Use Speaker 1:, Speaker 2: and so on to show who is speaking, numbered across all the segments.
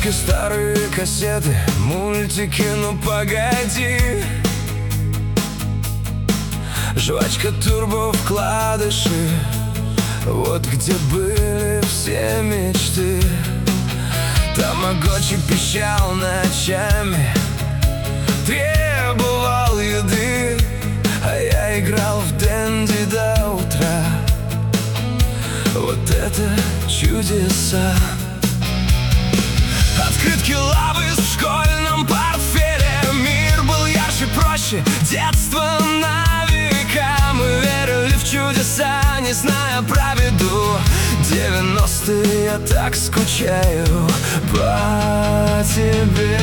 Speaker 1: Игрушки, старые кассеты, мультики, ну погоди. Жвачка, турбо, вкладыши, вот где были все мечты. Тамагочи пищал ночами, требовал еды, а я играл в Дэнди до утра. Вот это чудеса. Открытки, лавы в школьном портфеле. Мир был ярче, проще, детство на века. Мы верили в чудеса, не зная про беду. 90-е, я так скучаю по тебе.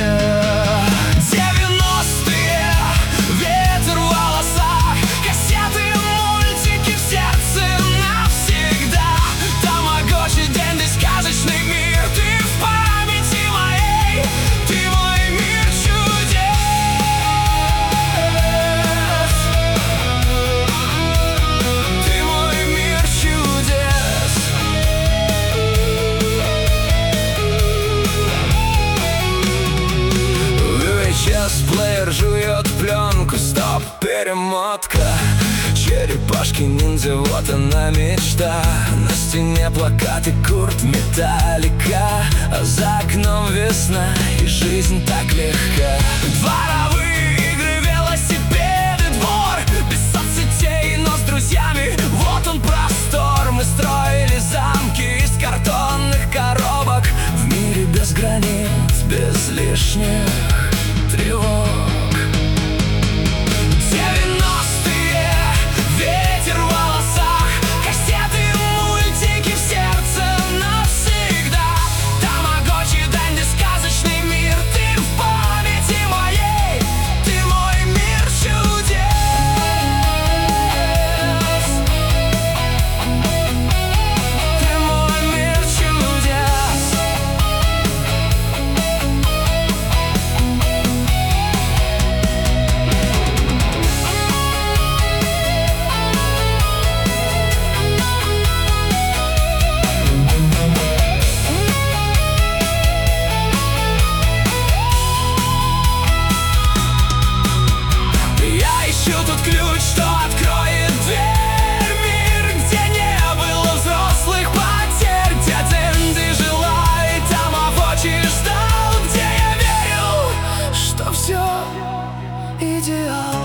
Speaker 1: 90-е, ветер в волосах, кассеты, мультики в сердце навсегда. Тамагочи, Дэнди, сказочный мир. Ты в памяти моей, ты мой мир чудес. Ты мой мир чудес. VHS-плеер жует пленку, стоп, перемотка. Черепашки-ниндзя, вот она мечта. На стене плакаты Курт, Металлика, а за окном весна и жизнь так легка. Дворовые игры, велосипеды, двор, без соцсетей, но с друзьями. Вот он простор, мы строили замки из картонных коробок. В мире без границ, без лишних тревог. 90-е, ветер в волосах, кассеты, мультики в сердце навсегда. Тамагочи, Дэнди, сказочный мир. Ты в памяти моей, ты мой мир чудес. Ты мой мир чудес. Я ищу тот ключ, что откроет дверь. Мир, где не было взрослых потерь, где Дэнди жила и Тамагочи ждал, где я верил, что все идеал.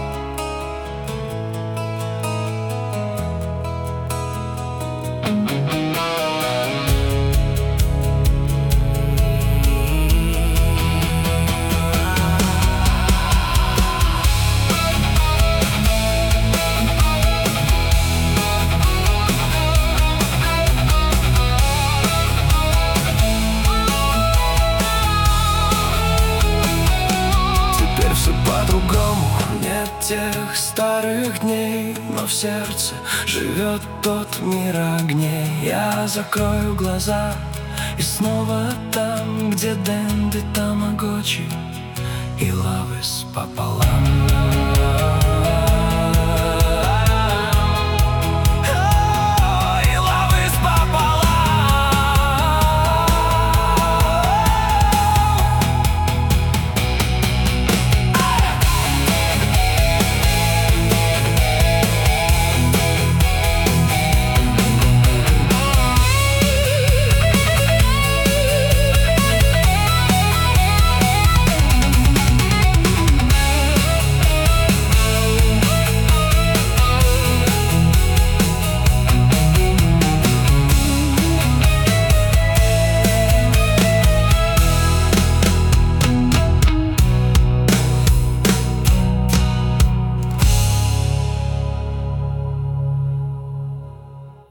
Speaker 1: Теперь все по-другому, нет тех старых дней, но в сердце живет тот мир огней. Я закрою глаза и снова там, где Дэнди, Тамагочи и лавы пополам.